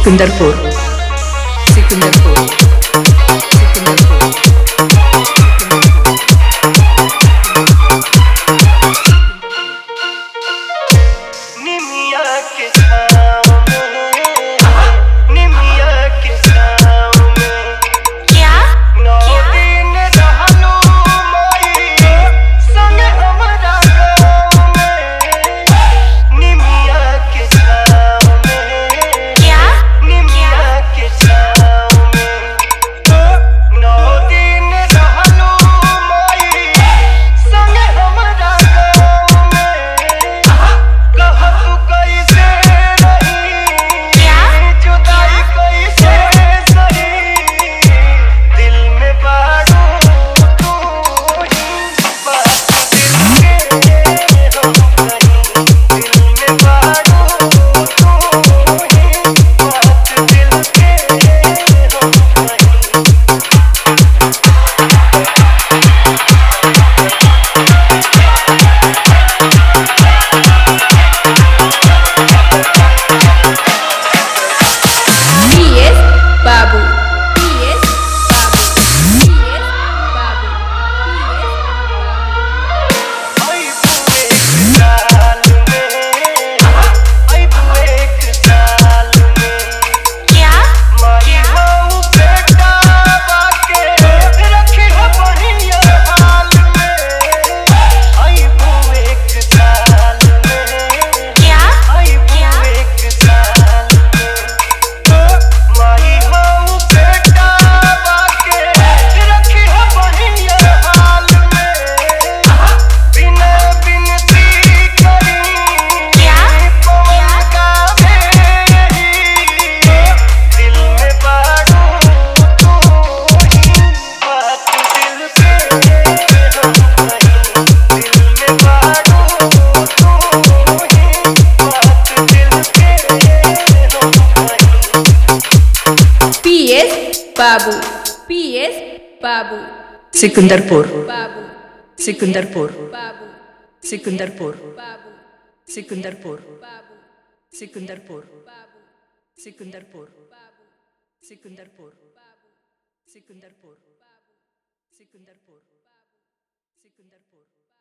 सिकंदरपुर सिकंदरपुर सिकंदरपुर निमिया के छाँव में, निमिया के छाँव में क्या नौ दिन रहलू माई संग हमरा गाँव में। निमिया के छाँव में, क्या निमिया के छाँव में नौ दिन रहलू माई संग हमरा गाँव में। कह तू कैसे रही क्या जुदाई कैसे सही, दिल में बारू तू ही बात दिल के हम कहीं। दिल में बारू तू ही बात दिल के हम कहीं। PS बाबू PS बाबू PS बाबू आई एक साल में, आई एक साल में क्या माई हूँ बेटा बाके रखी हो बढ़िया हाल में। आई एक साल में, क्या आई एक साल में माई हूँ बेटा बाके रखी हो बढ़िया हाल में। बिना बिनती करी क्या पवन गावे यही, दिल में बारू तू ही बात दिल के हम कहीं। दिल में बारू तू ही बात दिल के हम कहीं। PS बाबू PS बाबू सिकंदरपुर बाबू सिकंदरपुर बाबू सिकंदरपुर बाबू सिकंदरपुर बाबू सिकंदरपुर बाबू सिकंदरपुर बाबू सिकंदरपुर बाबू सिकंदरपुर बाबू सिकंदरपुर बाबू सिकंदरपुर